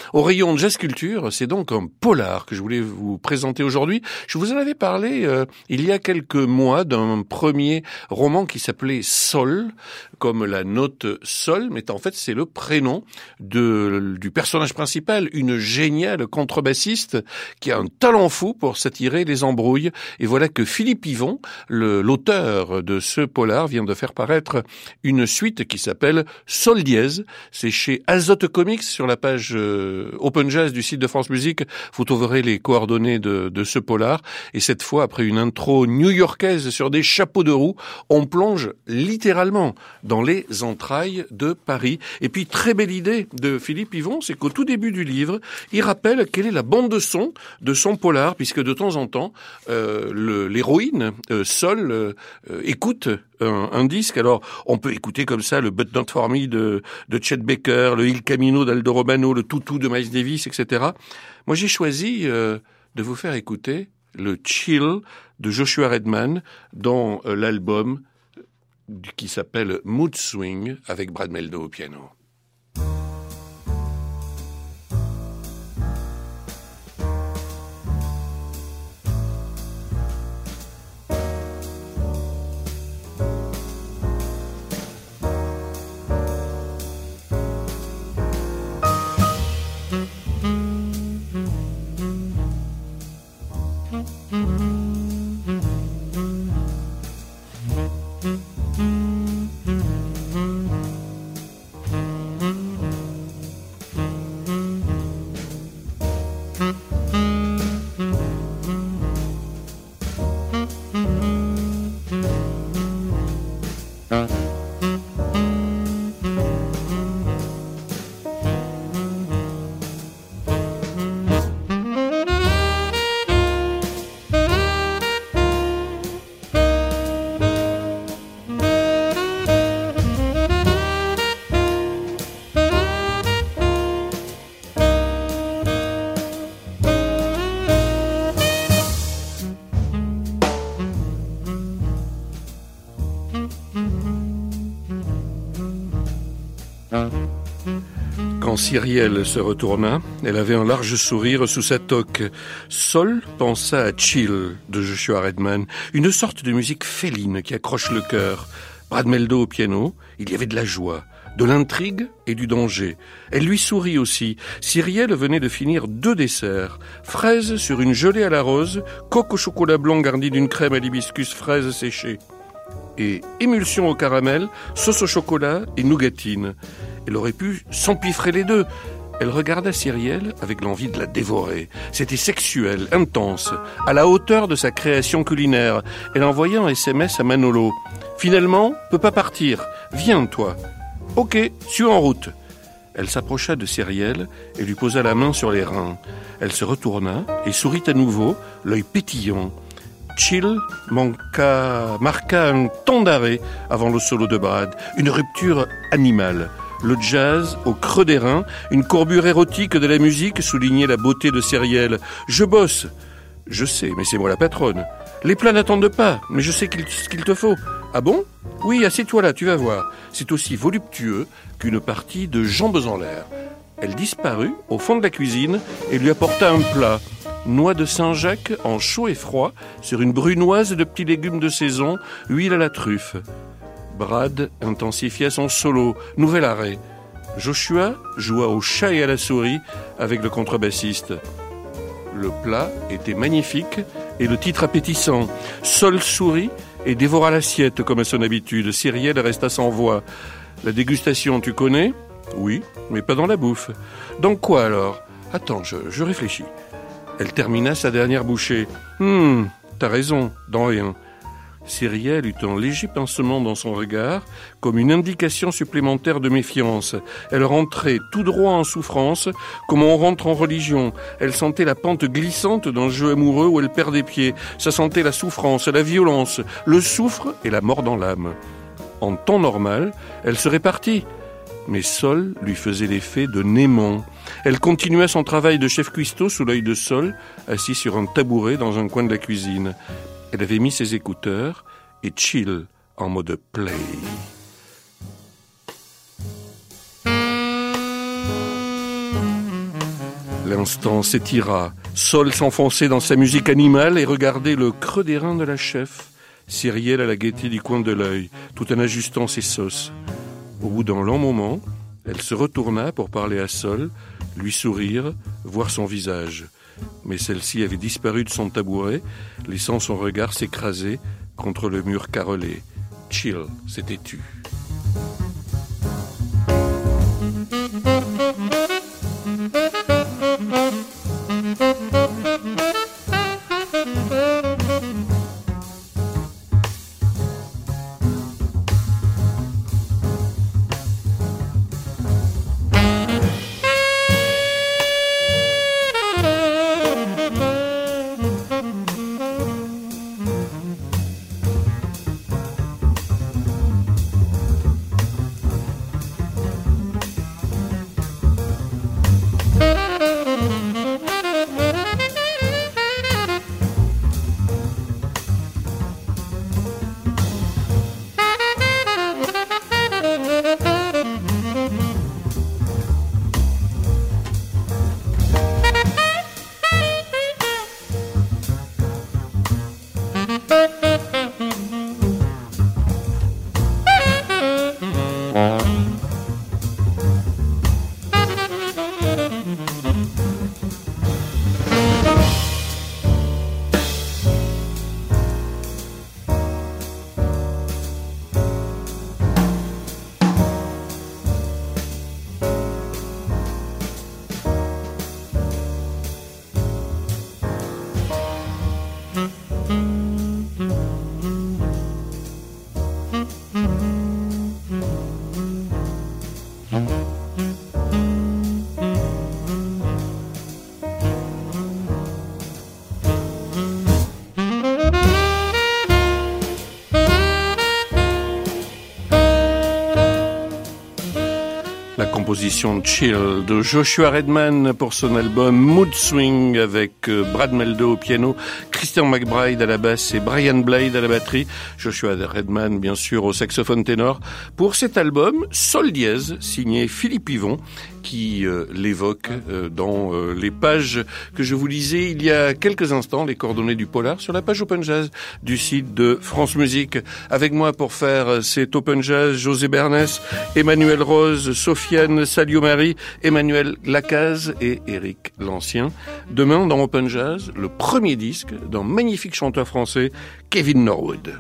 Au rayon de Jazz Culture, c'est donc un polar que je voulais vous présenter aujourd'hui. Je vous en avais parlé il y a quelques mois d'un premier roman qui s'appelait Sol, comme la note Sol, mais en fait c'est le prénom du personnage principal, une géniale contrebassiste qui a un talent fou pour s'attirer les embrouilles. Et voilà que Philippe Yvon, l'auteur de ce polar, vient de faire paraître une suite qui s'appelle Sol dièse. C'est chez Azote Comics, sur la page Open Jazz du site de France Musique. Vous trouverez les coordonnées de ce polar. Et cette fois, après une intro new-yorkaise sur des chapeaux de roue, on plonge littéralement dans les entrailles de Paris. Et puis, très belle idée de Philippe Yvon, c'est qu'au tout début du livre, il rappelle quelle est la bande de son de son polar, puisque de temps en temps, l'héroïne, Sol, écoute un disque. Alors, on peut écouter comme ça le But Not For Me de Chet Baker, le Il Camino d'Aldo Romano, le Toutou de Miles Davis, etc. Moi, j'ai choisi de vous faire écouter le Chill de Joshua Redman dans l'album qui s'appelle Mood Swing avec Brad Mehldau au piano. Quand Cyrielle se retourna, elle avait un large sourire sous sa toque. Sol pensa à Chill de Joshua Redman, une sorte de musique féline qui accroche le cœur. Brad Mehldau au piano, il y avait de la joie, de l'intrigue et du danger. Elle lui sourit aussi. Cyrielle venait de finir 2 desserts. Fraises sur une gelée à la rose, coque au chocolat blanc garnie d'une crème à l'hibiscus fraise séchée. Et émulsion au caramel, sauce au chocolat et nougatine. Elle aurait pu s'empiffrer les 2. Elle regarda Cyrielle avec l'envie de la dévorer. C'était sexuel, intense, à la hauteur de sa création culinaire. Elle envoya un SMS à Manolo. Finalement, peut pas partir. Viens, toi. Ok, suis en route. Elle s'approcha de Cyrielle et lui posa la main sur les reins. Elle se retourna et sourit à nouveau, l'œil pétillant. Chill marqua un temps d'arrêt avant le solo de Brad, une rupture animale. Le jazz au creux des reins, une courbure érotique de la musique soulignait la beauté de Cyrielle. Je bosse. Je sais, mais c'est moi la patronne. Les plats n'attendent pas, mais je sais ce qu'il te faut. Ah bon? Oui, assieds-toi là, tu vas voir. C'est aussi voluptueux qu'une partie de jambes en l'air. Elle disparut au fond de la cuisine et lui apporta un plat. Noix de Saint-Jacques en chaud et froid sur une brunoise de petits légumes de saison, huile à la truffe. Brad intensifia son solo, nouvel arrêt. Joshua joua au chat et à la souris avec le contrebassiste. Le plat était magnifique et le titre appétissant. Sol sourit et dévora l'assiette comme à son habitude. Cyrielle resta sans voix. La dégustation, tu connais? Oui, mais pas dans la bouffe. Dans quoi alors? Attends, je réfléchis. Elle termina sa dernière bouchée. T'as raison, dans rien. Cyrielle eut un léger pincement dans son regard, comme une indication supplémentaire de méfiance. Elle rentrait tout droit en souffrance, comme on rentre en religion. Elle sentait la pente glissante d'un jeu amoureux où elle perd des pieds. Ça sentait la souffrance, la violence, le souffre et la mort dans l'âme. En temps normal, elle serait partie. Mais Sol lui faisait l'effet de Némon. Elle continua son travail de chef cuistot sous l'œil de Sol, assis sur un tabouret dans un coin de la cuisine. Elle avait mis ses écouteurs et Chill en mode play. L'instant s'étira. Sol s'enfonçait dans sa musique animale et regardait le creux des reins de la chef, Cyrielle à la gaieté du coin de l'œil, tout en ajustant ses sauces. Au bout d'un long moment, elle se retourna pour parler à Sol, lui sourire, voir son visage. Mais celle-ci avait disparu de son tabouret, laissant son regard s'écraser contre le mur carrelé. Chill s'était tu. La composition Chill de Joshua Redman pour son album Mood Swing avec Brad Meldo au piano, Christian McBride à la basse et Brian Blade à la batterie. Joshua Redman bien sûr au saxophone ténor pour cet album Sol dièse signé Philippe Yvon qui l'évoque dans les pages que je vous lisais il y a quelques instants, les coordonnées du polar sur la page Open Jazz du site de France Musique. Avec moi pour faire cet Open Jazz, José Bernès, Emmanuel Rose, Sofiane Salio-Marie, Emmanuel Lacaze et Éric Lancien. Demain dans Open Jazz, le premier disque d'un magnifique chanteur français, Kevin Norwood.